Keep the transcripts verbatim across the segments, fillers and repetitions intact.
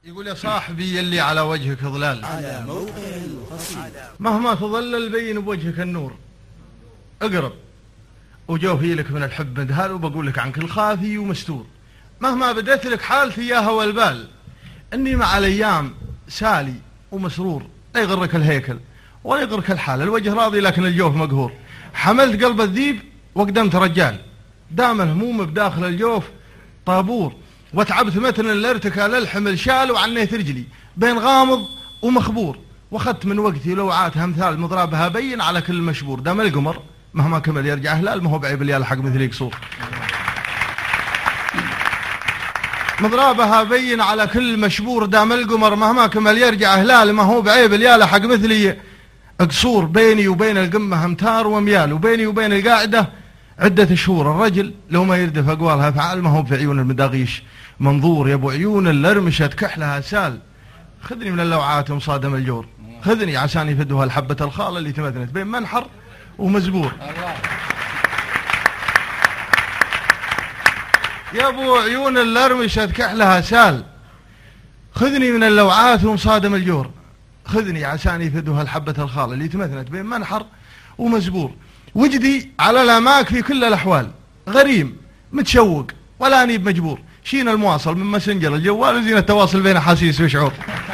يقول يا صاحبي اللي على وجهك ظلال، على موقع القصيد مهما تظلل بين بوجهك النور، اقرب وجوفي لك من الحب مدهال، وبقول لك عن كل خافي ومستور. مهما بدت لك حالتي يا هوى البال، اني مع الايام سالي ومسرور. لا يغرك الهيكل ولا يغرك الحال، الوجه راضي لكن الجوف مقهور. حملت قلب الذيب وقدمت رجال، دام الهموم بداخل الجوف طابور. وتعبت متن اللي ارتكى للحمل شال، وعنيت رجلي بين غامض ومخبور. واخذت من وقتي لوعات امثال مضرابها بين على كل مشبور. دام القمر مهما كمل يرجع هلال، ما هو بعيب اللي يلحق مثلي قصور. مضرابها بين على كل مشبور، دام القمر مهما كمل يرجع هلال، ما هو بعيب اللي يلحق مثلي قصور. بيني وبين القمة امتار وميال، وبيني وبين القاعدة عدة شهور. الرجل لو ما يردف أقوالها أفعال، ما هو في عيون المداغيش منظور. يا ابو عيون اللرمشة كحلها سال، خذني من اللوعات ومصادم الجور. خذني عشان يفدوها الحبة الخالة اللي تمثلت بين منحر ومزبور. يا ابو عيون اللرمشة كحلها سال، خذني من اللوعات ومصادم الجور. خذني عشان يفدوها الحبة الخالة اللي تمثلت بين منحر ومزبور. وجدي على الاماك في كل الاحوال، غريم متشوق ولا اني بمجبور. شين المواصل من مسنجر الجوال، وزين التواصل بين احاسيس وشعور.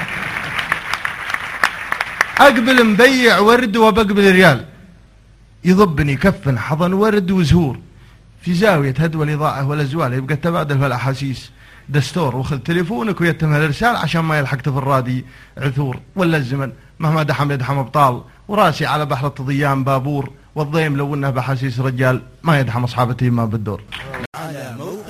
اقبل مبيع ورد وبقبل ريال، يضبني كف حضن ورد وزهور. في زاوية هدوى الإضاءة والأزوال، يبقى التبادل في الأحاسيس دستور. وخذ تليفونك ويتم الإرسال عشان ما يلحق في الرادي عثور. ولا الزمن مهما دحم يدحم أبطال، وراسي على بحر التضيان بابور. والضيم لو انه بحاسيس رجال، ما يدحم أصحاب التيم ما بالدور.